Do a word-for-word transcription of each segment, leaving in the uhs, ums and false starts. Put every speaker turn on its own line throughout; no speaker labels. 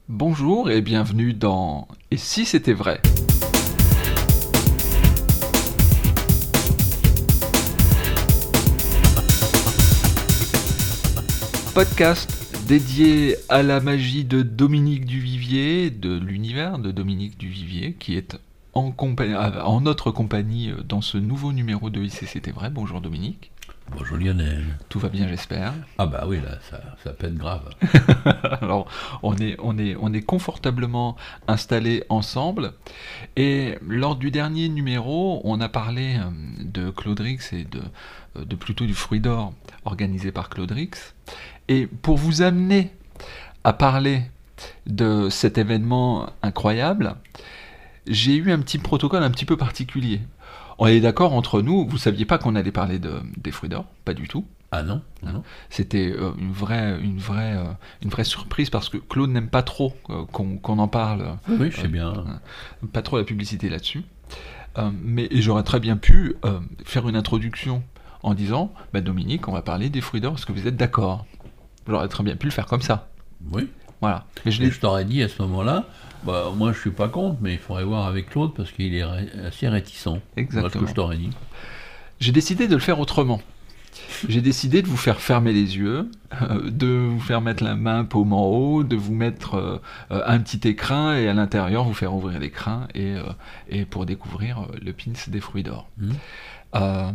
Bonjour et bienvenue dans Et si c'était vrai? Podcast dédié à la magie de Dominique Duvivier, de l'univers de Dominique Duvivier, qui est en, compa- en notre compagnie dans ce nouveau numéro de Et si c'était vrai. Bonjour Dominique.
Bonjour Lionel.
Tout va bien, j'espère.
Ah bah oui, là, ça, ça pète grave.
Alors, on est, on, est, on est confortablement installés ensemble. Et lors du dernier numéro, on a parlé de Claudrix et de, de plutôt du Fruit d'Or organisé par Claudrix. Et pour vous amener à parler de cet événement incroyable, j'ai eu un petit protocole un petit peu particulier. On est d'accord entre nous, vous saviez pas qu'on allait parler de, des Fruits d'Or, pas du tout.
Ah non, non.
C'était euh, une, vraie, une, vraie, euh, une vraie surprise parce que Claude n'aime pas trop euh, qu'on, qu'on en parle.
Oui, oui, je sais bien.
Euh, pas trop la publicité là-dessus. Euh, mais j'aurais très bien pu euh, faire une introduction en disant bah, Dominique, on va parler des Fruits d'Or, est-ce que vous êtes d'accord? J'aurais très bien pu le faire comme ça.
Oui.
Voilà.
Mais je, je t'aurais dit à ce moment-là, bah, moi je suis pas contre, mais il faudrait voir avec Claude parce qu'il est ré- assez réticent.
Exactement.
Voilà ce que je t'aurais dit.
J'ai décidé de le faire autrement. J'ai décidé de vous faire fermer les yeux, euh, de vous faire mettre la main paume en haut, de vous mettre euh, euh, un petit écrin et à l'intérieur vous faire ouvrir l'écrin et, euh, et pour découvrir euh, le pins des Fruits d'Or.
Mmh.
Euh,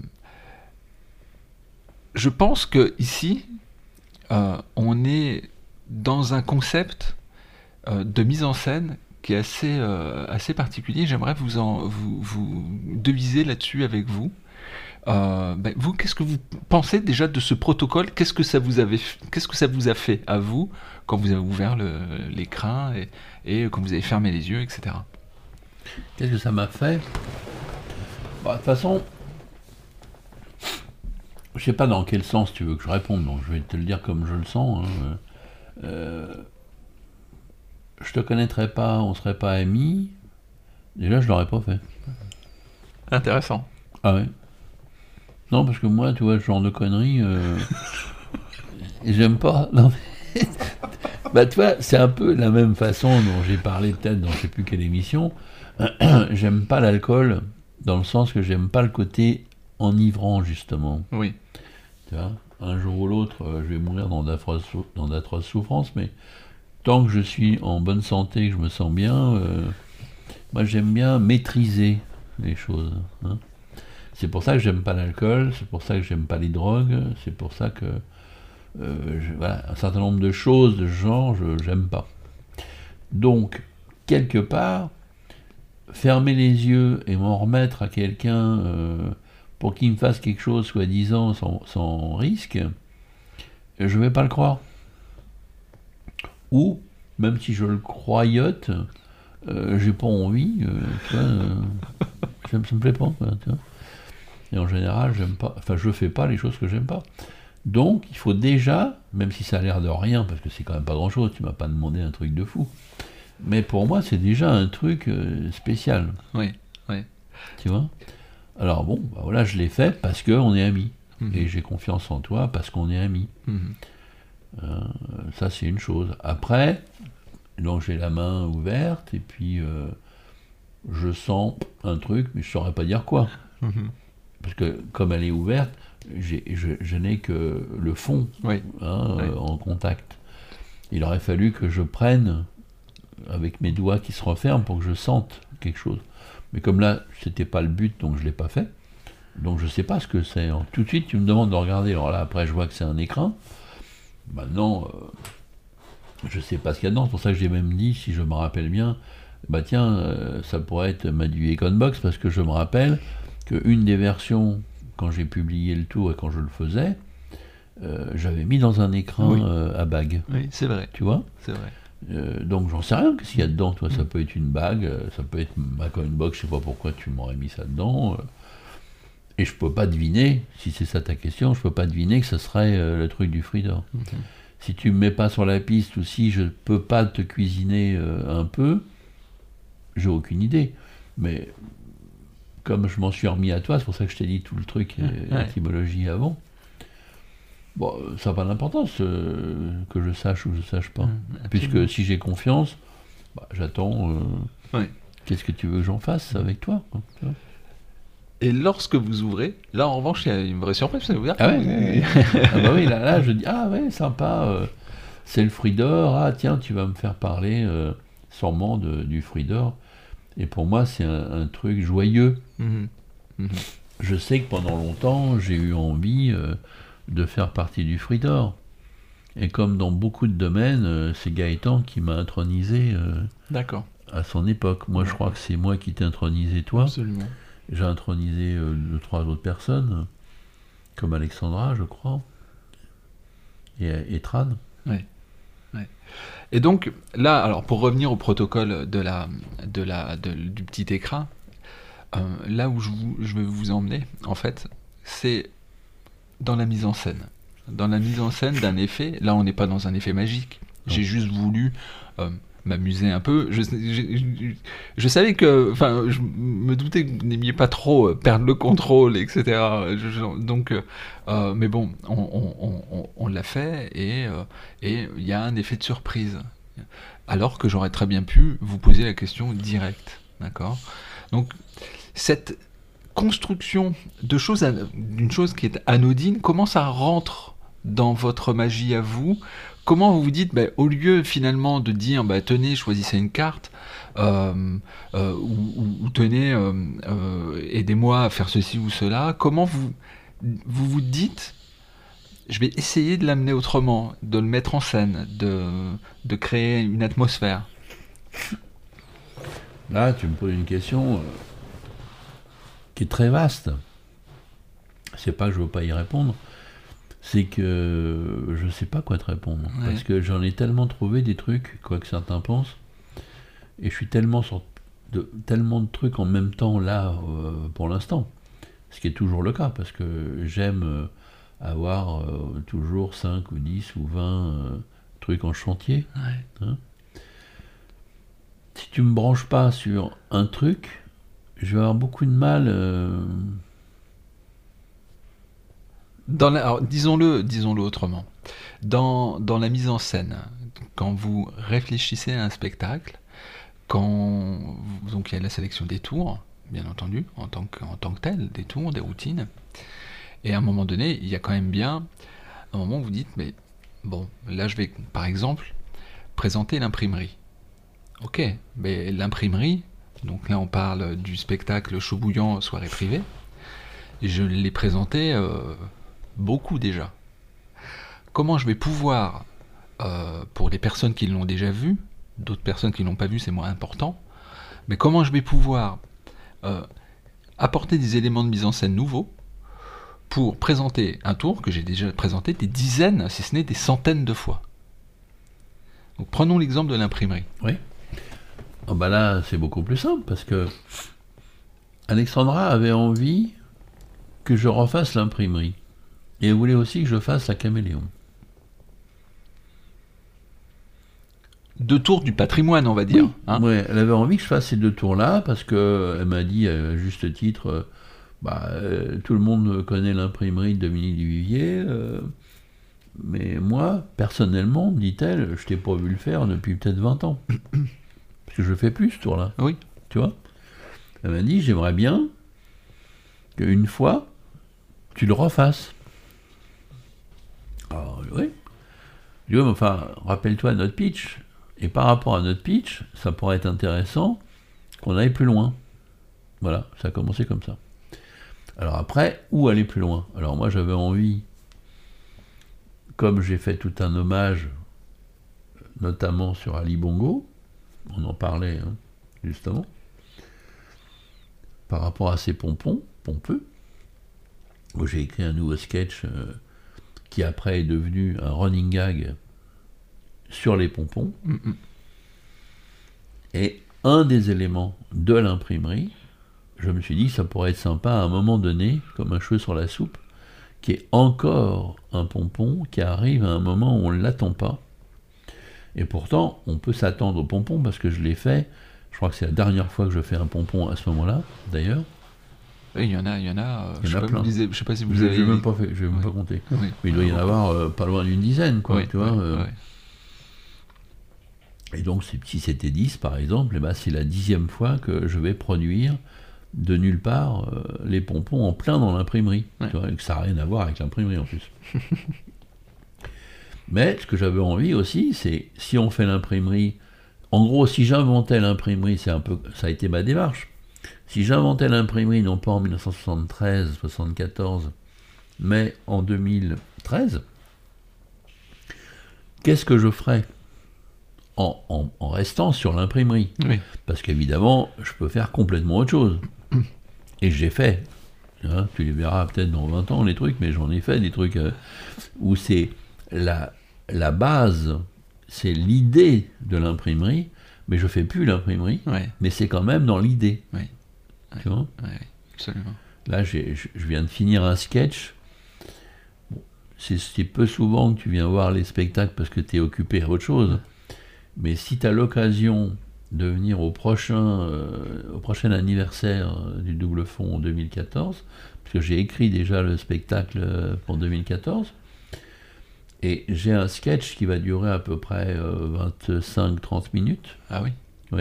je pense que ici, euh, on est dans un concept euh, de mise en scène qui est assez, euh, assez particulier. J'aimerais vous, en, vous, vous deviser là-dessus avec vous. Euh, ben, vous, qu'est-ce que vous pensez déjà de ce protocole? Qu'est-ce que ça vous avait, qu'est-ce que ça vous a fait à vous quand vous avez ouvert le, l'écran et, et quand vous avez fermé les yeux, et cetera.
Qu'est-ce que ça m'a fait? Bah, de toute façon, je sais pas dans quel sens tu veux que je réponde, donc je vais te le dire comme je le sens. Hein. Euh, je te connaîtrais pas, on serait pas amis. Déjà, je l'aurais pas fait.
Intéressant.
Ah ouais. Non, parce que moi, tu vois, ce genre de conneries, euh, j'aime pas. Non, mais bah, tu vois, c'est un peu la même façon dont j'ai parlé peut-être dans je sais plus quelle émission. J'aime pas l'alcool, dans le sens que j'aime pas le côté enivrant, justement.
Oui.
Tu vois, un jour ou l'autre, euh, je vais mourir dans d'atroces, dans d'atroces souffrances, mais tant que je suis en bonne santé, que je me sens bien, euh, moi j'aime bien maîtriser les choses. Hein. C'est pour ça que j'aime pas l'alcool, c'est pour ça que j'aime pas les drogues, c'est pour ça que euh, je, voilà, un certain nombre de choses de ce genre, je j'aime pas. Donc, quelque part, fermer les yeux et m'en remettre à quelqu'un euh, pour qu'il me fasse quelque chose, soi-disant, sans, sans risque, je vais pas le croire. Ou, même si je le croyote, euh, j'ai pas envie, euh, tu vois, euh, ça, ça me plaît pas, quoi, tu vois. Et en général, j'aime pas, enfin, je fais pas les choses que j'aime pas. Donc, il faut déjà, même si ça a l'air de rien, parce que c'est quand même pas grand-chose, tu m'as pas demandé un truc de fou, mais pour moi, c'est déjà un truc euh, spécial.
Oui, oui.
Tu vois. Alors bon, bah voilà, je l'ai fait parce qu'on est amis.
Mmh.
Et j'ai confiance en toi parce qu'on est amis.
Mmh.
Euh, ça, c'est une chose. Après, donc j'ai la main ouverte et puis euh, je sens un truc, mais je ne saurais pas dire quoi.
Mmh.
Parce que comme elle est ouverte, j'ai, je, je n'ai que le fond
Oui.
hein,
Oui.
euh, en contact. Il aurait fallu que je prenne avec mes doigts qui se referment pour que je sente quelque chose. Mais comme là, c'était pas le but, donc je l'ai pas fait. Donc je sais pas ce que c'est. Alors, tout de suite, tu me demandes de regarder. Alors là, après, je vois que c'est un écran. Maintenant, euh, je sais pas ce qu'il y a dedans. C'est pour ça que j'ai même dit, si je me rappelle bien, bah tiens, euh, ça pourrait être ma du Econbox, parce que je me rappelle qu'une des versions, quand j'ai publié le tour et quand je le faisais, euh, j'avais mis dans un écran
Oui.
euh, à bague.
Oui, c'est vrai.
Tu vois ?
C'est vrai.
Euh, donc j'en sais rien, qu'est-ce qu'il y a dedans, toi, ça peut être une bague, euh, ça peut être ma Coinbox, je sais pas pourquoi tu m'aurais mis ça dedans, euh, et je peux pas deviner, si c'est ça ta question, je peux pas deviner que ce serait euh, le truc du Fruit d'Or.
Mmh.
Si tu me mets pas sur la piste, ou si je peux pas te cuisiner euh, un peu, j'ai aucune idée, mais comme je m'en suis remis à toi, c'est pour ça que je t'ai dit tout le truc, euh,
Ouais.
l'étymologie avant, Bon, ça n'a pas d'importance euh, que je sache ou que je ne sache pas.
Mmh,
Puisque si j'ai confiance, bah, j'attends. Euh,
ouais.
Qu'est-ce que tu veux que j'en fasse avec toi, quoi, tu vois.
Et lorsque vous ouvrez, là en revanche, il y a une vraie surprise. Vous savez,
Ah ouais, ouais, ouais. Ah bah oui, là, là je dis, ah ouais, sympa, euh, c'est le fruit d'or, ah tiens, tu vas me faire parler euh, sûrement de, du fruit d'or. Et pour moi, c'est un, un truc joyeux.
Mmh. Mmh.
Je sais que pendant longtemps, j'ai eu envie euh, de faire partie du fruit d'or. Et comme dans beaucoup de domaines, euh, c'est Gaëtan qui m'a intronisé euh,
D'accord.
à son époque. Moi, je crois que c'est moi qui t'ai intronisé, toi.
Absolument.
J'ai intronisé euh, deux, trois autres personnes, comme Alexandra, je crois, et, et Tran.
Oui. Ouais. Et donc, là, alors pour revenir au protocole de la, de la, de, du petit écrin, euh, là où je, vous, je vais vous emmener, en fait, c'est dans la mise en scène. Dans la mise en scène d'un effet, là on n'est pas dans un effet magique. J'ai juste voulu euh, m'amuser un peu. Je, je, je, je savais que, enfin, je me doutais que vous n'aimiez pas trop euh, perdre le contrôle, et cetera. Je, je, donc, euh, mais bon, on, on, on, on l'a fait et euh, et il y a un effet de surprise. Alors que j'aurais très bien pu vous poser la question directe, d'accord ? Donc cette construction de choses, d'une chose qui est anodine, comment ça rentre dans votre magie à vous? Comment vous vous dites, bah, au lieu finalement de dire, bah, tenez, choisissez une carte, euh, euh, ou, ou, ou tenez, euh, euh, aidez-moi à faire ceci ou cela, comment vous vous, vous dites, je vais essayer de l'amener autrement, de le mettre en scène, de, de créer une atmosphère?
Là, tu me poses une question euh, qui est très vaste. C'est pas que je veux pas y répondre, c'est que je sais pas quoi te répondre. Ouais. Parce que j'en ai tellement trouvé des trucs, quoi que certains pensent, et je suis tellement sur de, tellement de trucs en même temps là, euh, pour l'instant. Ce qui est toujours le cas, parce que j'aime euh, avoir euh, toujours cinq ou dix ou vingt euh, trucs en chantier.
Ouais.
Hein. Si tu me branches pas sur un truc, je vais avoir beaucoup de mal. Euh...
Dans la, alors, disons-le, disons-le autrement. Dans, dans la mise en scène, quand vous réfléchissez à un spectacle, quand donc il y a la sélection des tours, bien entendu, en tant que, en tant que tel, des tours, des routines, et à un moment donné, il y a quand même bien un moment où vous dites, mais bon, là je vais, par exemple, présenter l'imprimerie. Ok, mais l'imprimerie, donc là on parle du spectacle Chaud Bouillant, soirée privée, et je l'ai présenté euh, beaucoup déjà. Comment je vais pouvoir, euh, pour les personnes qui l'ont déjà vu, d'autres personnes qui ne l'ont pas vu, c'est moins important, mais comment je vais pouvoir euh, apporter des éléments de mise en scène nouveaux pour présenter un tour que j'ai déjà présenté des dizaines, si ce n'est des centaines de fois. Donc prenons l'exemple de l'imprimerie.
Oui. Oh bah là, c'est beaucoup plus simple, parce que Alexandra avait envie que je refasse l'imprimerie. Et elle voulait aussi que je fasse la caméléon.
Deux tours du patrimoine, on va dire.
Oui,
hein.
Ouais, elle avait envie que je fasse ces deux tours-là, parce qu'elle m'a dit, à juste titre, euh, bah, euh, tout le monde connaît l'imprimerie de Dominique Duvivier, euh, mais moi, personnellement, dit-elle, je t'ai pas vu le faire depuis peut-être vingt ans. Parce que je le fais plus, ce tour-là.
Oui.
Tu vois ? Elle m'a dit, j'aimerais bien qu'une fois, tu le refasses. Alors, oui. Je dis, ouais, mais enfin, rappelle-toi notre pitch. Et par rapport à notre pitch, ça pourrait être intéressant qu'on aille plus loin. Voilà, ça a commencé comme ça. Alors après, où aller plus loin ? Alors moi, j'avais envie, comme j'ai fait tout un hommage, notamment sur Ali Bongo, on en parlait hein, justement, par rapport à ses pompons, pompeux, où j'ai écrit un nouveau sketch euh, qui après est devenu un running gag sur les pompons.
Mm-mm.
Et un des éléments de l'imprimerie, je me suis dit que ça pourrait être sympa à un moment donné, comme un cheveu sur la soupe, qui est encore un pompon qui arrive à un moment où on ne l'attend pas. Et pourtant, on peut s'attendre au pompon, parce que je l'ai fait, je crois que c'est la dernière fois que je fais un pompon à ce moment-là, d'ailleurs.
Oui, il y en a, il y en a.
Il y
je
en a
sais pas,
plein.
vous lisez- je sais pas si vous
Je
avez.
n'ai même pas fait, je vais même
Ouais.
pas compter.
Oui.
Mais il doit y en avoir euh, pas loin d'une dizaine, quoi,
Oui,
tu vois.
oui,
euh.
oui.
Et donc, c'est- si c'était dix, par exemple, eh ben, c'est la dixième fois que je vais produire de nulle part euh, les pompons en plein dans l'imprimerie.
Ouais.
Tu vois, et que ça n'a rien à voir avec l'imprimerie en plus. Mais ce que j'avais envie aussi, c'est si on fait l'imprimerie, en gros, si j'inventais l'imprimerie, c'est un peu, ça a été ma démarche. Si j'inventais l'imprimerie, non pas en mille neuf cent soixante-treize, soixante-quatorze, mais en deux mille treize, qu'est-ce que je ferais en, en- en restant sur l'imprimerie?
Oui.
Parce qu'évidemment, je peux faire complètement autre chose. Et j'ai fait. Hein, tu les verras peut-être dans vingt ans, les trucs, mais j'en ai fait des trucs euh, où c'est la, la base, c'est l'idée de l'imprimerie, mais je fais plus l'imprimerie,
Ouais.
mais c'est quand même dans l'idée.
Oui.
Tu vois?
Ouais, absolument.
Là, j'ai- je je viens de finir un sketch. Bon, c'est c'est peu souvent que tu viens voir les spectacles parce que tu es occupé à autre chose. Mais si tu as l'occasion de venir au prochain, euh, au prochain anniversaire euh, du Double Fond en deux mille quatorze, parce que j'ai écrit déjà le spectacle euh, pour deux mille quatorze, et j'ai un sketch qui va durer à peu près euh, vingt-cinq trente minutes.
Ah oui.
Oui.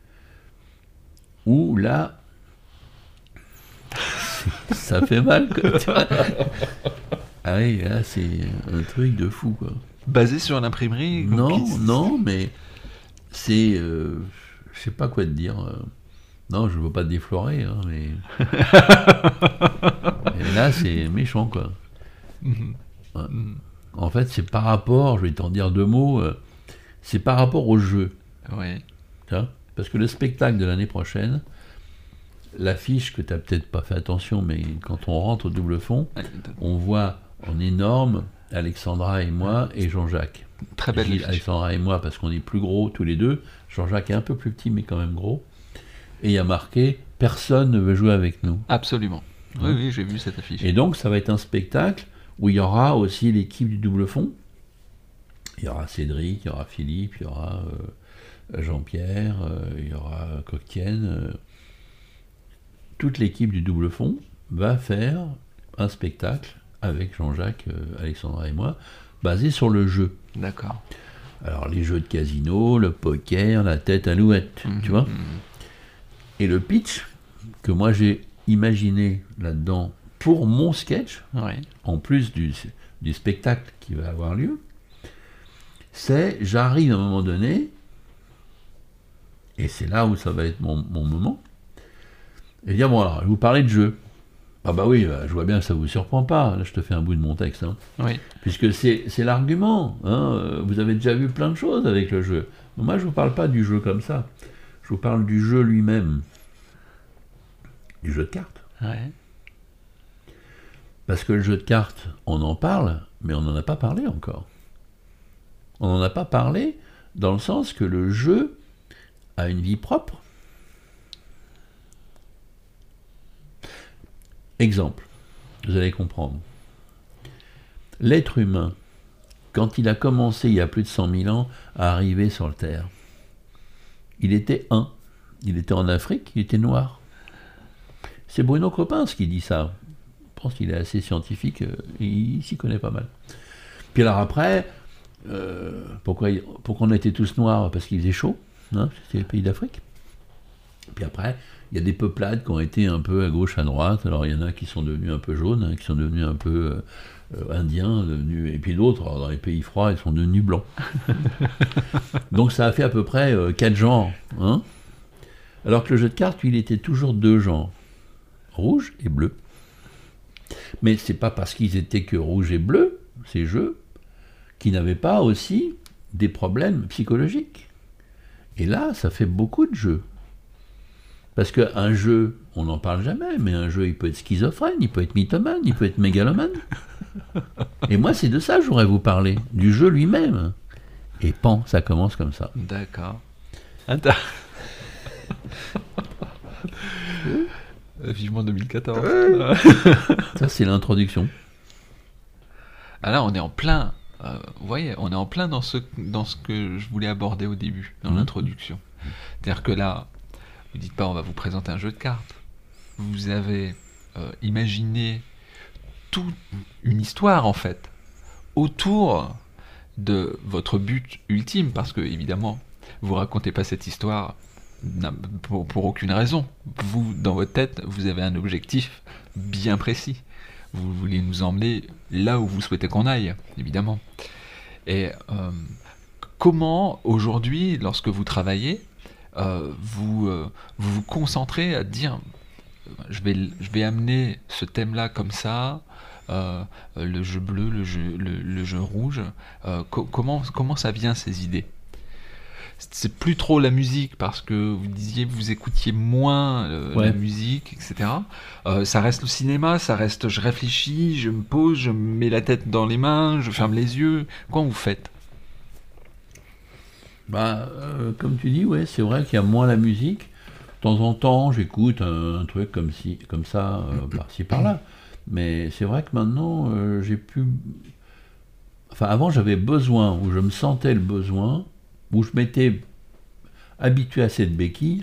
Où là, ça fait mal, quoi, tu vois. Ah oui, là, c'est un truc de fou, quoi.
Basé sur l'imprimerie. donc
Non,
qui-
non, mais c'est... euh, je sais pas quoi te dire. euh. Non, je veux pas te déflorer, hein, mais... Et là, c'est méchant, quoi.
Mhm.
Ouais.
Mhm.
En fait, c'est par rapport, je vais t'en dire deux mots, euh, c'est par rapport au jeu.
Ouais.
Tu vois, parce que le spectacle de l'année prochaine, l'affiche que tu n'as peut-être pas fait attention, mais quand on rentre au Double Fond, on voit en énorme Alexandra et moi et Jean-Jacques.
Très belle
Je dis
affiche.
Alexandra et moi parce qu'on est plus gros tous les deux. Jean-Jacques est un peu plus petit mais quand même gros. Et il y a marqué « Personne ne veut jouer avec nous
Absolument. Oui,
Ouais.
oui, j'ai vu cette affiche. ».
Et donc ça va être un spectacle où il y aura aussi l'équipe du Double Fond. Il y aura Cédric, il y aura Philippe, il y aura euh, Jean-Pierre, euh, il y aura Coquetienne. euh. Toute l'équipe du Double Fond va faire un spectacle avec Jean-Jacques, euh, Alexandra et moi, basé sur le jeu.
D'accord.
Alors les jeux de casino, le poker, la tête alouette,
Mhm.
tu vois. Et le pitch que moi j'ai imaginé là-dedans pour mon sketch,
Ouais.
en plus du, du spectacle qui va avoir lieu, c'est j'arrive à un moment donné, et c'est là où ça va être mon, mon moment, et dire bon alors, je vais vous parler de jeu. Ah bah oui, bah, je vois bien que ça vous surprend pas, là je te fais un bout de mon texte, hein.
Oui.
Puisque c'est c'est l'argument, hein. euh, Vous avez déjà vu plein de choses avec le jeu. Mais moi je vous parle pas du jeu comme ça, je vous parle du jeu lui-même, du jeu de cartes.
Ouais.
Parce que le jeu de cartes, on en parle, mais on n'en a pas parlé encore. On n'en a pas parlé dans le sens que le jeu a une vie propre. Exemple, vous allez comprendre. L'être humain, quand il a commencé il y a plus de cent mille ans à arriver sur la Terre, il était un. Il était en Afrique, il était noir. C'est Bruno Coppens qui dit ça. Je pense qu'il est assez scientifique, euh, il s'y connaît pas mal. Puis alors après, euh, pourquoi, pourquoi on était tous noirs? Parce qu'il faisait chaud, hein, c'était les pays d'Afrique. Puis après, il y a des peuplades qui ont été un peu à gauche, à droite. Alors il y en a qui sont devenus un peu jaunes, hein, qui sont devenus un peu euh, indiens, devenus, et puis d'autres, alors, dans les pays froids, ils sont devenus blancs. Donc ça a fait à peu près euh, quatre genres. Hein. Alors que le jeu de cartes, lui, il était toujours deux genres, rouge et bleu. Mais c'est pas parce qu'ils étaient que rouge et bleu, ces jeux, qu'ils n'avaient pas aussi des problèmes psychologiques. Et là, ça fait beaucoup de jeux. Parce qu'un jeu, on n'en parle jamais, mais un jeu, il peut être schizophrène, il peut être mythomane, il peut être mégalomane. Et moi, c'est de ça que je voudrais vous parler, du jeu lui-même. Et pan, ça commence comme ça.
D'accord. Attends. Vivement deux mille quatorze.
Ça, c'est l'introduction.
Ah là, on est en plein. euh, vous voyez, on est en plein dans ce, dans ce que je voulais aborder au début, dans
Mmh.
l'introduction. C'est-à-dire que là, vous dites pas, on va vous présenter un jeu de cartes. Vous avez euh, imaginer toute une histoire, en fait, autour de votre but ultime, parce que, évidemment, vous racontez pas cette histoire pour, pour aucune raison. Vous, dans votre tête, vous avez un objectif bien précis. Vous voulez nous emmener là où vous souhaitez qu'on aille, évidemment. Et euh, comment, aujourd'hui, lorsque vous travaillez, euh, vous, euh, vous vous concentrez à dire je vais, je vais amener ce thème-là comme ça, euh, le jeu bleu, le jeu, le, le jeu rouge, euh, co- comment, comment ça vient, ces idées? C'est plus trop la musique parce que vous disiez que vous écoutiez moins euh,
Ouais.
la musique, et cetera. Euh, ça reste le cinéma, ça reste je réfléchis, je me pose, je me mets la tête dans les mains, je ferme les yeux. Comment vous faites?
Bah, euh, comme tu dis, ouais, c'est vrai qu'il y a moins la musique. De temps en temps, j'écoute un, un truc comme, si, comme ça, euh, par-ci, par-là. Mais c'est vrai que maintenant, euh, j'ai pu... Enfin, avant, j'avais besoin, où je me sentais le besoin, où je m'étais habitué à cette béquille,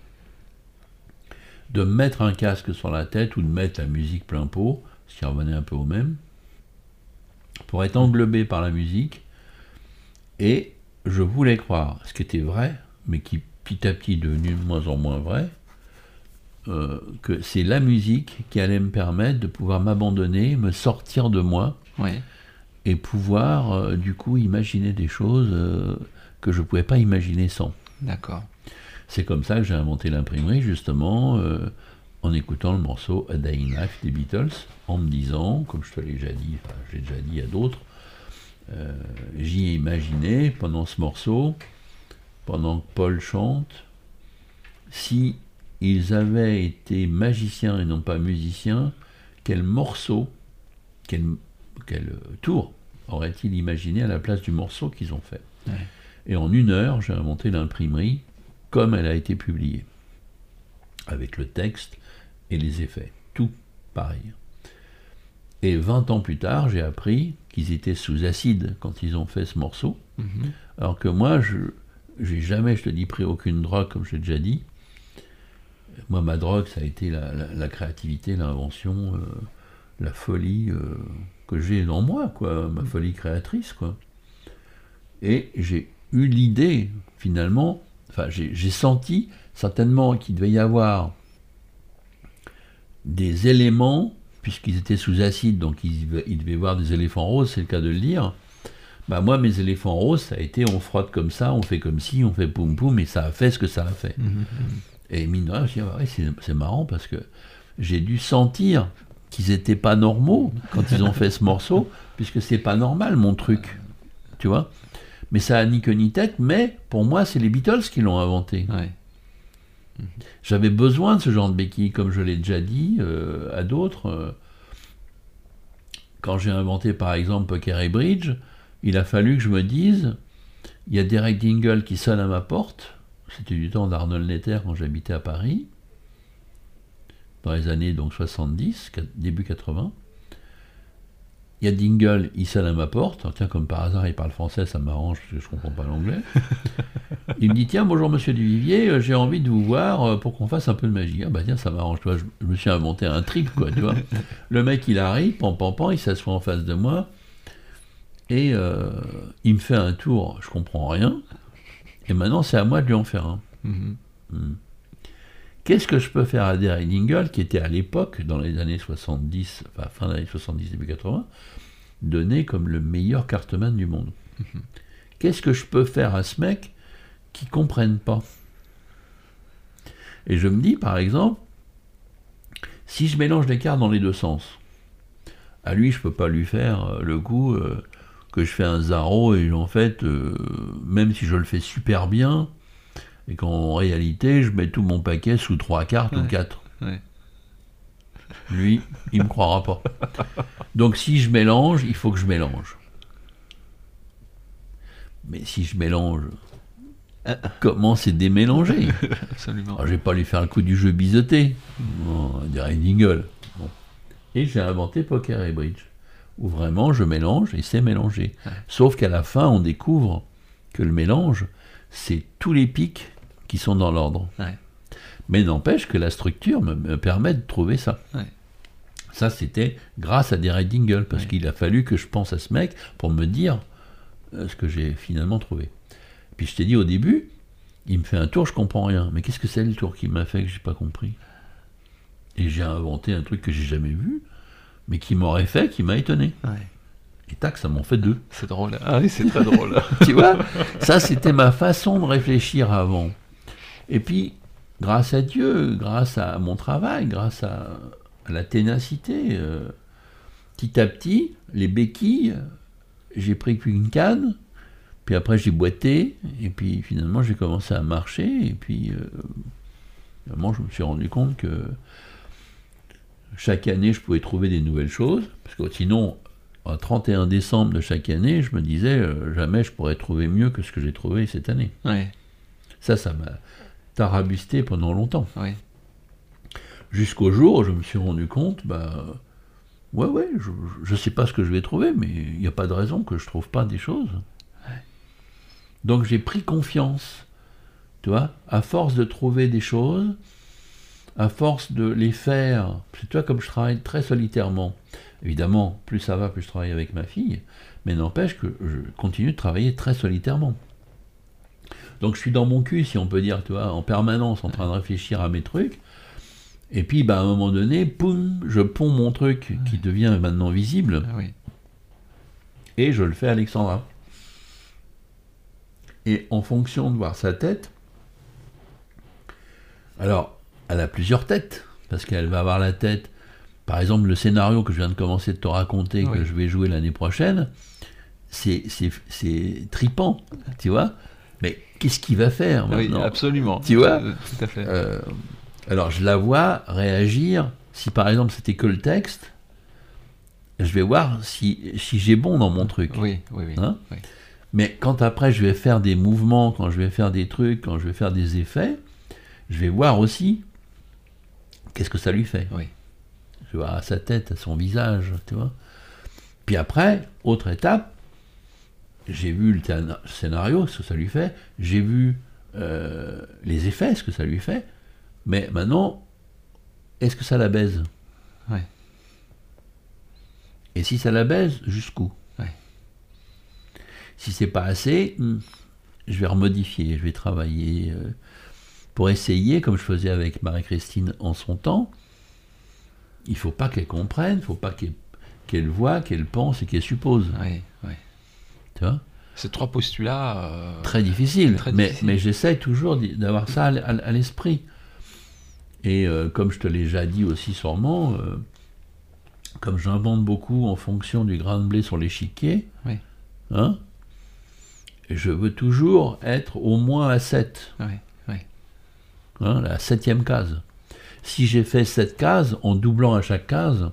de mettre un casque sur la tête ou de mettre la musique plein pot, ce qui revenait un peu au même, pour être englobé par la musique. Et je voulais croire, ce qui était vrai, mais qui petit à petit est devenu de moins en moins vrai, euh, que c'est la musique qui allait me permettre de pouvoir m'abandonner, me sortir de moi,
Oui.
et pouvoir euh, du coup imaginer des choses euh, que je ne pouvais pas imaginer sans.
D'accord.
C'est comme ça que j'ai inventé l'imprimerie, justement, euh, en écoutant le morceau A Day in Life des Beatles, en me disant, comme je te l'ai déjà dit, enfin, je l'ai déjà dit à d'autres, euh, j'y ai imaginé pendant ce morceau, pendant que Paul chante, si ils avaient été magiciens et non pas musiciens, quel morceau, quel, quel tour aurait-il imaginé à la place du morceau qu'ils ont fait.
Ouais.
Et en une heure, j'ai inventé l'imprimerie comme elle a été publiée, avec le texte et les effets, tout pareil. Et vingt ans plus tard, j'ai appris qu'ils étaient sous acide quand ils ont fait ce morceau,
Mhm.
alors que moi, je j'ai jamais, je te dis, pris aucune drogue, comme je l'ai déjà dit. Moi, ma drogue, ça a été la, la, la créativité, l'invention, euh, la folie euh, que j'ai en moi, quoi, ma folie créatrice, quoi. Et j'ai eu l'idée, finalement, enfin, j'ai, j'ai senti certainement qu'il devait y avoir des éléments, puisqu'ils étaient sous acide, donc il, il devait y avoir des éléphants roses, c'est le cas de le dire. Bah moi, mes éléphants roses, ça a été on frotte comme ça, on fait comme ci, on fait poum poum, et ça a fait ce que ça a fait.
Mhm.
Et mine de rien, je me suis dit, ah ouais, c'est, c'est marrant parce que j'ai dû sentir qu'ils n'étaient pas normaux quand ils ont fait ce morceau, puisque c'est pas normal mon truc, tu vois. Mais ça a ni queue ni tête, mais pour moi, c'est les Beatles qui l'ont inventé.
Ouais.
J'avais besoin de ce genre de béquille, comme je l'ai déjà dit euh, à d'autres. Euh, quand j'ai inventé par exemple Poker et Bridge, il a fallu que je me dise, il y a Derek Dingle qui sonne à ma porte, c'était du temps d'Arnold Netter quand j'habitais à Paris, dans les années donc soixante-dix, début quatre-vingts. Il y a Dingle, il sonne à ma porte, tiens, comme par hasard il parle français, ça m'arrange parce que je ne comprends pas l'anglais. Il me dit, tiens, bonjour monsieur Duvivier, j'ai envie de vous voir pour qu'on fasse un peu de magie. Ah bah tiens, ça m'arrange, tu vois, je, je me suis inventé un trip, quoi, tu vois. Le mec, il arrive, pan, pan, pan, il s'assoit en face de moi, et euh, il me fait un tour, je comprends rien, et maintenant c'est à moi de lui en faire un.
Mhm.
Hmm. Qu'est-ce que je peux faire à Derek Dingle, qui était à l'époque, dans les années soixante-dix, enfin fin des années soixante-dix, début quatre-vingts, donné comme le meilleur cartoman du monde. Mm-hmm. Qu'est-ce que je peux faire à ce mec qui ne comprenne pas? Et je me dis, par exemple, si je mélange les cartes dans les deux sens, à lui, je ne peux pas lui faire le coup euh, que je fais un zaro, et en fait, euh, même si je le fais super bien, et qu'en réalité, je mets tout mon paquet sous trois cartes, ouais, ou quatre.
Ouais.
Lui, il ne me croira pas. Donc si je mélange, il faut que je mélange. Mais si je mélange, comment c'est démélanger?
Absolument.
Alors, je ne vais pas lui faire le coup du jeu biseauté. On dirait une dingle. Bon. Et j'ai inventé Poker et Bridge, où vraiment je mélange et c'est mélanger. Ouais. Sauf qu'à la fin, on découvre que le mélange, c'est tous les pics qui sont dans l'ordre.
Ouais.
Mais n'empêche que la structure me, me permet de trouver ça.
Ouais.
Ça, c'était grâce à des Red Dingle, parce
Oui.
qu'il a fallu que je pense à ce mec pour me dire euh, ce que j'ai finalement trouvé. Puis je t'ai dit au début, il me fait un tour, je comprends rien. Mais qu'est-ce que c'est le tour qu'il m'a fait que j'ai pas compris? Et j'ai inventé un truc que j'ai jamais vu, mais qui m'aurait fait, qui m'a étonné.
Ouais.
Et tac, ça m'en fait deux.
C'est drôle. Ah oui, c'est très drôle.
Tu vois, ça c'était ma façon de réfléchir avant. Et puis, grâce à Dieu, grâce à mon travail, grâce à, à la ténacité, euh, petit à petit, les béquilles, j'ai pris qu'une canne, puis après j'ai boité, et puis finalement j'ai commencé à marcher, et puis euh, finalement je me suis rendu compte que chaque année je pouvais trouver des nouvelles choses, parce que sinon, au trente et un décembre de chaque année, je me disais euh, jamais je pourrais trouver mieux que ce que j'ai trouvé cette année.
Ouais.
Ça, ça m'a tarabusté pendant longtemps.
Oui.
Jusqu'au jour où je me suis rendu compte, bah, ouais, ouais, je ne sais pas ce que je vais trouver, mais il n'y a pas de raison que je ne trouve pas des choses.
Ouais.
Donc j'ai pris confiance, tu vois, à force de trouver des choses, à force de les faire, c'est toi comme je travaille très solitairement. Évidemment, plus ça va, plus je travaille avec ma fille, mais n'empêche que je continue de travailler très solitairement. Donc je suis dans mon cul, si on peut dire, tu vois, en permanence, en train de réfléchir à mes trucs. Et puis, bah, à un moment donné, poum, je ponds mon truc qui devient maintenant visible,
Ah oui.
et je le fais à Alexandra. Et en fonction de voir sa tête, alors, elle a plusieurs têtes, parce qu'elle va avoir la tête, par exemple, le scénario que je viens de commencer de te raconter,
Oui.
que je vais jouer l'année prochaine, c'est, c'est, c'est tripant, tu vois. Mais qu'est-ce qu'il va faire
Oui,
maintenant?
absolument.
Tu vois
Euh, Tout à fait.
Euh, alors je la vois réagir, si par exemple c'était que le texte, je vais voir si, si j'ai bon dans mon truc.
Oui, oui, oui.
Hein?
Oui.
Mais quand après je vais faire des mouvements, quand je vais faire des trucs, quand je vais faire des effets, je vais voir aussi qu'est-ce que ça lui fait.
Oui.
Je vais voir à sa tête, à son visage, tu vois. Puis après, autre étape, j'ai vu le théâ- scénario, ce que ça lui fait, j'ai vu euh, les effets, ce que ça lui fait, mais maintenant, est-ce que ça la baise?
Ouais.
Et si ça la baise, jusqu'où?
Ouais.
Si c'est pas assez, hmm, je vais remodifier, je vais travailler euh, pour essayer, comme je faisais avec Marie-Christine en son temps. Il faut pas qu'elle comprenne, il faut pas qu'elle, qu'elle voit, qu'elle pense et qu'elle suppose.
Oui, oui.
Tu vois?
Ces trois postulats. euh,
Très difficile,
très
mais,
difficile.
mais j'essaie toujours d'y- d'avoir ça à, l- à l- à l'esprit. Et euh, comme je te l'ai déjà dit aussi sûrement, euh, comme j'invente beaucoup en fonction du grain de blé sur l'échiquier,
Oui.
hein, je veux toujours être au moins à sept,
Oui, oui.
hein, la septième case. Si j'ai fait sept cases, en doublant à chaque case,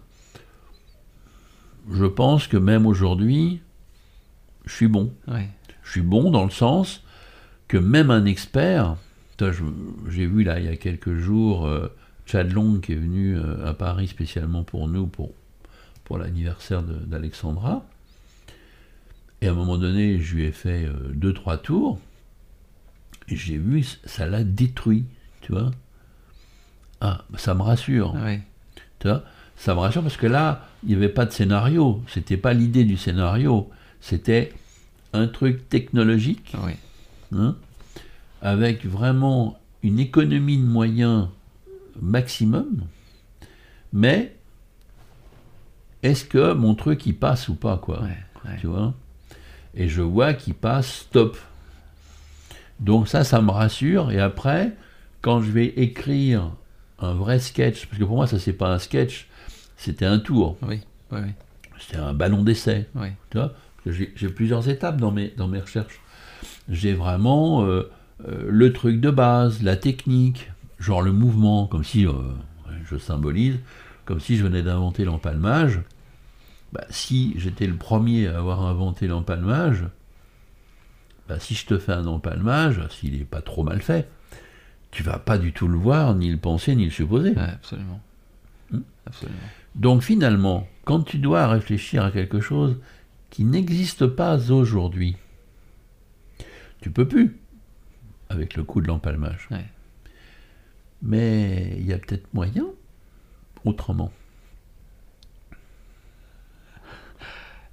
je pense que même aujourd'hui, je suis bon.
Oui.
Je suis bon dans le sens que même un expert, toi, je- j'ai vu là il y a quelques jours euh, Chad Long qui est venu euh, à Paris spécialement pour nous, pour, pour l'anniversaire de- d'Alexandra. Et à un moment donné, je lui ai fait euh, deux, trois tours, et j'ai vu, ça l'a détruit, tu vois. Ah, ça me rassure.
Oui.
Tu vois, ça me rassure parce que là, il n'y avait pas de scénario. C'était pas l'idée du scénario. C'était un truc technologique,
Oui.
hein, avec vraiment une économie de moyens maximum. Mais est-ce que mon truc il passe ou pas, quoi?
Ouais, ouais.
Tu vois? Et je vois qu'il passe stop. Donc ça, ça me rassure. Et après, quand je vais écrire un vrai sketch, parce que pour moi, ça c'est pas un sketch, c'était un tour,
Oui, oui, oui.
c'était un ballon d'essai.
Oui.
Tu vois, parce que j'ai, j'ai plusieurs étapes dans mes, dans mes recherches. J'ai vraiment euh, euh, le truc de base, la technique, genre le mouvement, comme si, euh, je symbolise, comme si je venais d'inventer l'empalmage. Bah, si j'étais le premier à avoir inventé l'empalmage, bah, si je te fais un empalmage, s'il n'est pas trop mal fait, tu vas pas du tout le voir, ni le penser, ni le supposer.
Ouais, absolument.
Hmm.
Absolument.
Donc finalement, quand tu dois réfléchir à quelque chose qui n'existe pas aujourd'hui, tu peux plus, avec le coup de l'empalmage.
Ouais.
Mais il y a peut-être moyen autrement.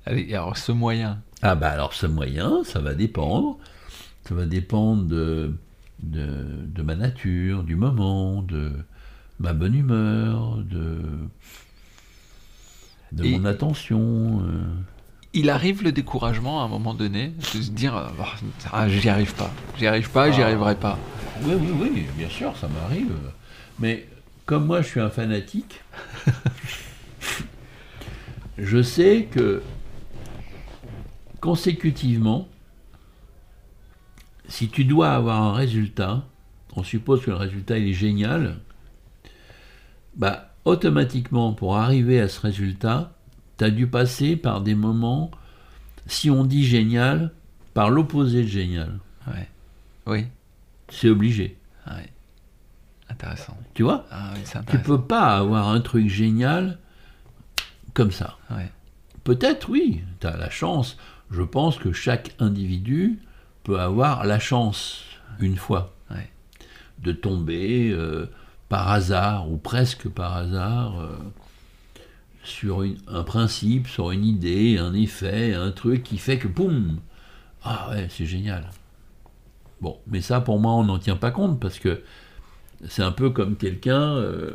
Allez, alors ce moyen.
Ah bah alors ce moyen, ça va dépendre. Ça va dépendre de, de, de ma nature, du moment, de ma bonne humeur, de, de
Et
mon attention. euh.
il arrive le découragement à un moment donné, de se dire euh, Ah, ah, j'y arrive pas, j'y arrive pas, j'y
Ah,
arriverai pas.
oui, oui, oui, bien sûr, ça m'arrive. Mais comme moi je suis un fanatique, je sais que consécutivement, si tu dois avoir un résultat, on suppose que le résultat il est génial, bah automatiquement pour arriver à ce résultat, tu as dû passer par des moments, si on dit génial, par l'opposé de génial.
Ouais. Oui.
C'est obligé.
Ouais. Intéressant.
Tu vois ?
Ah oui, c'est
Tu
intéressant.
peux pas avoir un truc génial comme ça.
Ouais.
Peut-être, oui, tu as la chance. Je pense que chaque individu peut avoir la chance, une fois,
Ouais.
de tomber euh, par hasard, ou presque par hasard, euh, sur une- un principe, sur une idée, un effet, un truc qui fait que, boum, ah ouais, c'est génial. Bon, mais ça, pour moi, on n'en tient pas compte, parce que c'est un peu comme quelqu'un... euh,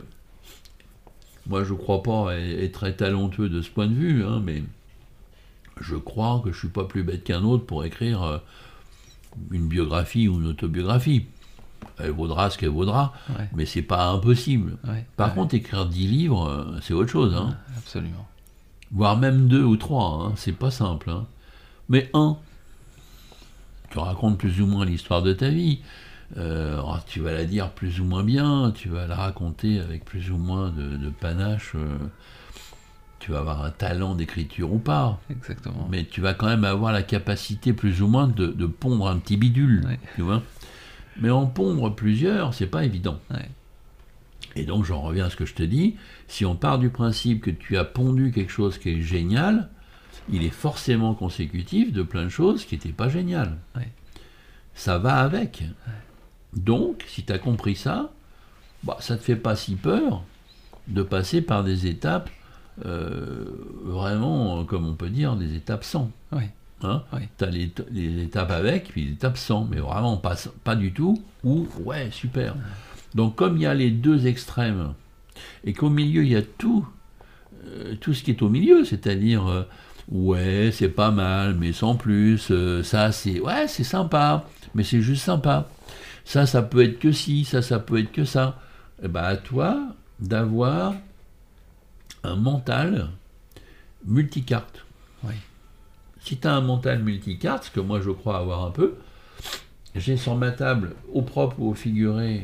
moi, je ne crois pas être très talentueux de ce point de vue, hein, mais je crois que je ne suis pas plus bête qu'un autre pour écrire euh, une biographie ou une autobiographie. Elle vaudra ce qu'elle vaudra,
Ouais.
mais c'est pas impossible.
Ouais.
Par
Ouais.
contre, écrire dix livres, euh, c'est autre chose, hein.
Absolument.
Voire même deux ou trois, hein. C'est pas simple. Hein. Mais un, tu racontes plus ou moins l'histoire de ta vie. Euh, alors, tu vas la dire plus ou moins bien, tu vas la raconter avec plus ou moins de, de panache. euh, tu vas avoir un talent d'écriture ou pas,
Exactement.
mais tu vas quand même avoir la capacité plus ou moins de, de pondre un petit bidule,
Ouais.
tu vois. Mais en pondre plusieurs, c'est pas évident.
Ouais.
Et donc j'en reviens à ce que je te dis, si on part du principe que tu as pondu quelque chose qui est génial, il est forcément consécutif de plein de choses qui n'étaient pas géniales.
Ouais.
Ça va avec. Donc, si tu as compris ça, bah, ça ne te fait pas si peur de passer par des étapes, euh, vraiment, comme on peut dire, des étapes sans.
Ouais.
Hein,
Ouais.
tu as les, les étapes avec, puis les étapes sans, mais vraiment pas, pas du tout, ou ouais, super. Donc, comme il y a les deux extrêmes, et qu'au milieu, il y a tout, euh, tout ce qui est au milieu, c'est-à-dire, euh, ouais, c'est pas mal, mais sans plus, euh, ça, c'est, ouais, c'est sympa, mais c'est juste sympa. Ça, ça peut être que ci, ça, ça peut être que ça. Et ben, à toi d'avoir un mental multicarte.
Oui.
Si tu as un mental multicarte, ce que moi je crois avoir un peu, j'ai sur ma table, au propre ou au figuré,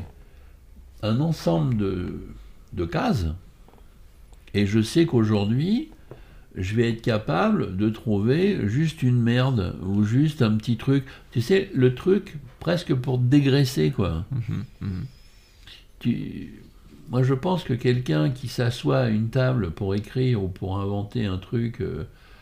un ensemble de, de cases, et je sais qu'aujourd'hui, je vais être capable de trouver juste une merde, ou juste un petit truc. Tu sais, le truc presque pour te dégraisser, quoi.
Mhm. Mhm.
Tu... Moi, je pense que quelqu'un qui s'assoit à une table pour écrire ou pour inventer un truc euh,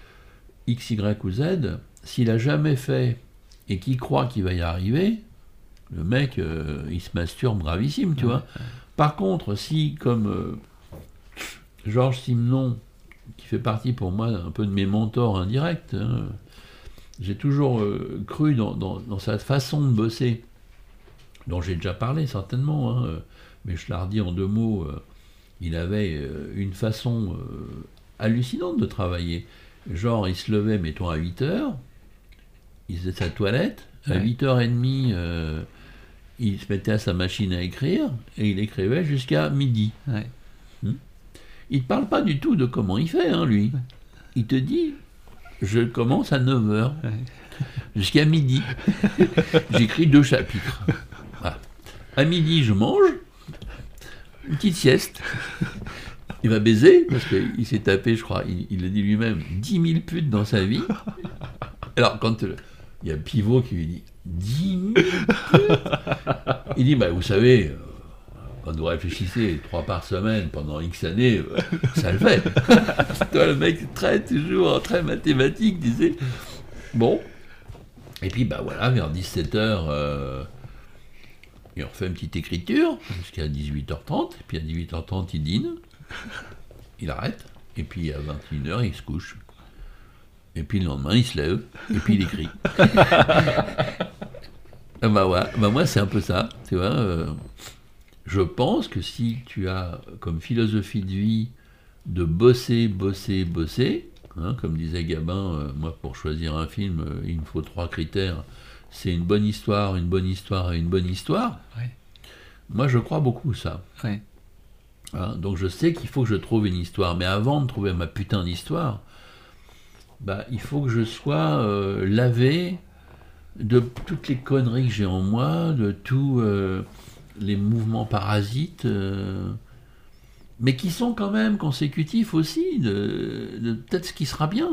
X, Y ou Z, s'il a jamais fait et qu'il croit qu'il va y arriver, le mec, euh, il se masturbe gravissime, tu
Ouais,
vois. Par contre, si, comme euh, Georges Simenon, qui fait partie pour moi un peu de mes mentors indirects, hein, j'ai toujours euh, cru dans, dans, dans sa façon de bosser, dont j'ai déjà parlé certainement, hein, mais je la redis en deux mots, euh, il avait euh, une façon euh, hallucinante de travailler. Genre, il se levait, mettons, à huit heures, il faisait sa toilette, à
Ouais.
huit heures trente, euh, il se mettait à sa machine à écrire, et il écrivait jusqu'à midi.
Ouais.
Il ne te parle pas du tout de comment il fait, hein, lui. Il te dit, je commence à neuf heures,
Ouais.
jusqu'à midi. J'écris deux chapitres. Voilà. À midi, je mange, une petite sieste. Il va baiser, parce qu'il s'est tapé, je crois, il, il a dit lui-même, dix mille putes dans sa vie. Alors, quand euh, il y a Pivot qui lui dit, dix mille putes, il dit, bah, vous savez, euh, quand vous réfléchissez trois par semaine pendant X années, euh, ça le fait. Toi, le mec, très, toujours très mathématique, disait, bon. Et puis, bah voilà, vers dix-sept heures, euh, il refait une petite écriture, jusqu'à dix-huit heures trente, et puis à dix-huit heures trente, il dîne, il arrête, et puis à vingt et une heures, il se couche. Et puis le lendemain, il se lève, et puis il écrit. Ah bah ouais, bah moi c'est un peu ça, tu vois. Euh, je pense que si tu as comme philosophie de vie de bosser, bosser, bosser, hein, comme disait Gabin, euh, moi pour choisir un film, euh, il me faut trois critères. C'est une bonne histoire, une bonne histoire et une bonne histoire.
Ouais.
Moi je crois beaucoup ça.
Ouais.
Hein, donc je sais qu'il faut que je trouve une histoire, mais avant de trouver ma putain d'histoire, bah, il faut que je sois euh, lavé de toutes les conneries que j'ai en moi, de tous euh, les mouvements parasites, euh, mais qui sont quand même consécutifs aussi de, de peut-être ce qui sera bien.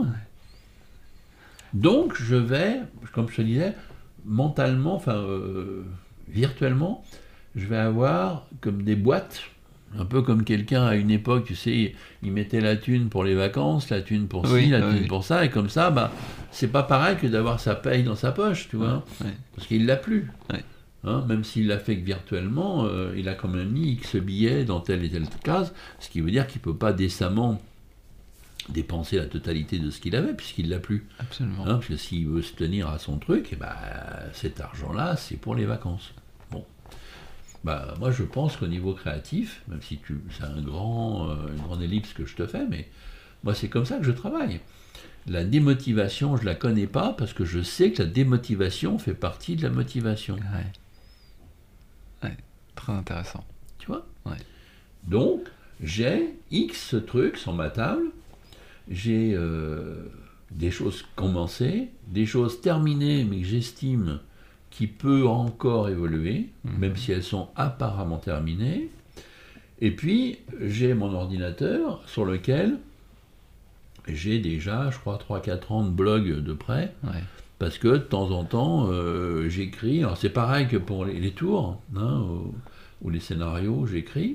Donc je vais, comme je te disais, mentalement, enfin euh, virtuellement, je vais avoir comme des boîtes. Un peu comme quelqu'un à une époque, tu sais, il mettait la thune pour les vacances, la thune pour ci,
oui,
la
oui.
thune pour ça, et comme ça, bah, c'est pas pareil que d'avoir sa paye dans sa poche, tu vois,
Ouais, ouais.
parce qu'il l'a plus.
Ouais.
Hein, même s'il l'a fait que virtuellement, euh, il a quand même mis X billets dans telle et telle case, ce qui veut dire qu'il peut pas décemment dépenser la totalité de ce qu'il avait, puisqu'il l'a plus.
Absolument.
Hein, parce que s'il veut se tenir à son truc, eh ben, cet argent-là, c'est pour les vacances. Bon. Bah, moi, je pense qu'au niveau créatif, même si tu, c'est un grand, euh, une grande ellipse que je te fais, mais moi, c'est comme ça que je travaille. La démotivation, je la connais pas parce que je sais que la démotivation fait partie de la motivation.
Ouais. Ouais. Très intéressant.
Tu vois ?
Ouais.
Donc, j'ai X trucs sur ma table, j'ai euh, des choses commencées, des choses terminées, mais que j'estime qui peut encore évoluer, mmh. même si elles sont apparemment terminées. Et puis, j'ai mon ordinateur sur lequel j'ai déjà, je crois, trois quatre ans de blog de près,
ouais.
parce que de temps en temps, euh, j'écris. Alors, c'est pareil que pour les, les tours, hein, ou, ou les scénarios, j'écris.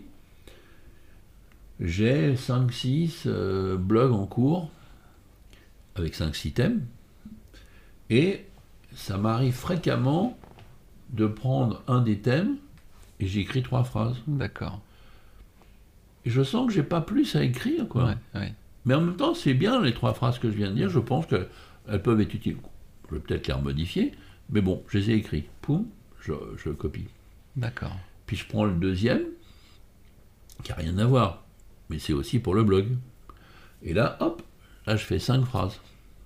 J'ai cinq six euh, blogs en cours, avec cinq six thèmes, et ça m'arrive fréquemment de prendre un des thèmes et j'écris trois phrases.
D'accord.
Et je sens que j'ai pas plus à écrire, quoi.
Ouais, ouais.
Mais en même temps, c'est bien les trois phrases que je viens de dire. Je pense qu'elles peuvent être utiles. Je vais peut-être les remodifier, mais bon, je les ai écrits. Poum, je, je copie.
D'accord.
Puis je prends le deuxième, qui n'a rien à voir, mais c'est aussi pour le blog. Et là, hop, là je fais cinq phrases.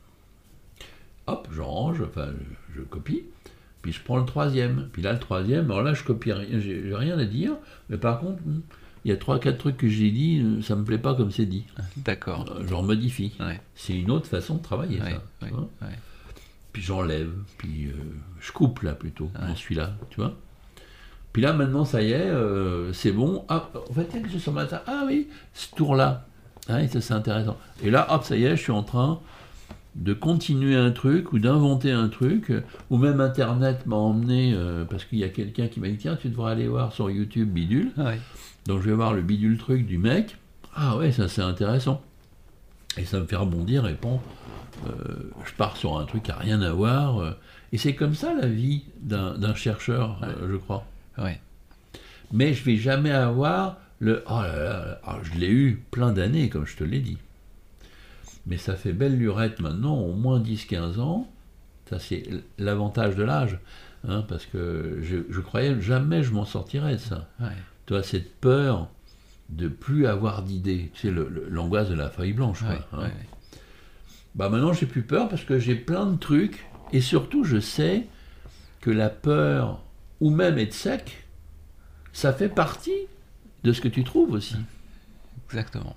Hop, je range, enfin, je, je copie, puis je prends le troisième. Puis là, le troisième, alors là, je copie rien, j'ai, j'ai rien à dire, mais par contre, il y a trois quatre trucs que j'ai dit, ça me plaît pas comme c'est dit.
D'accord.
Euh, je remodifie.
Ouais.
C'est une autre façon de travailler,
ouais,
ça.
Ouais,
hein
ouais.
Puis j'enlève, puis euh, je coupe là plutôt,
ouais.
dans celui-là, tu vois. Puis là, maintenant, ça y est, euh, c'est bon. Ah, en fait, quelque chose sur ma table. Ah oui, ce tour-là. Ah, ça, c'est intéressant. Et là, hop, ça y est, je suis en train de continuer un truc ou d'inventer un truc, ou même Internet m'a emmené, euh, parce qu'il y a quelqu'un qui m'a dit, tiens, tu devrais aller voir sur YouTube Bidule.
Ouais.
Donc je vais voir le bidule truc du mec. Ah ouais, ça c'est intéressant. Et ça me fait rebondir, et bon, euh, je pars sur un truc qui n'a rien à voir. Euh, et c'est comme ça la vie d'un, d'un chercheur, ouais. euh, je crois.
Ouais.
Mais je vais jamais avoir le... Oh là là, alors je l'ai eu plein d'années, comme je te l'ai dit. Mais ça fait belle lurette maintenant, au moins dix quinze ans. Ça, c'est l'avantage de l'âge. Hein, parce que je, je croyais jamais je m'en sortirais de ça.
Ouais.
Tu vois, cette peur de plus avoir d'idées. Tu sais, le, le, l'angoisse de la feuille blanche.
Ouais,
quoi, hein.
ouais.
Bah maintenant, j'ai plus peur parce que j'ai plein de trucs. Et surtout, je sais que la peur, ou même être sec, ça fait partie de ce que tu trouves aussi.
Exactement.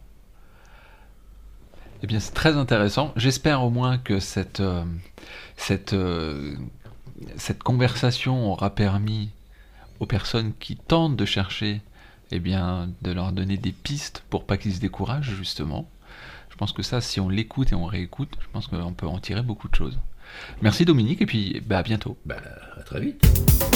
Eh bien, c'est très intéressant. J'espère au moins que cette, euh, cette, euh, cette conversation aura permis aux personnes qui tentent de chercher, eh bien, de leur donner des pistes pour pas qu'ils se découragent, justement. Je pense que ça, si on l'écoute et on réécoute, je pense qu'on peut en tirer beaucoup de choses. Merci Dominique, et puis bah, à bientôt.
Bah, à très vite.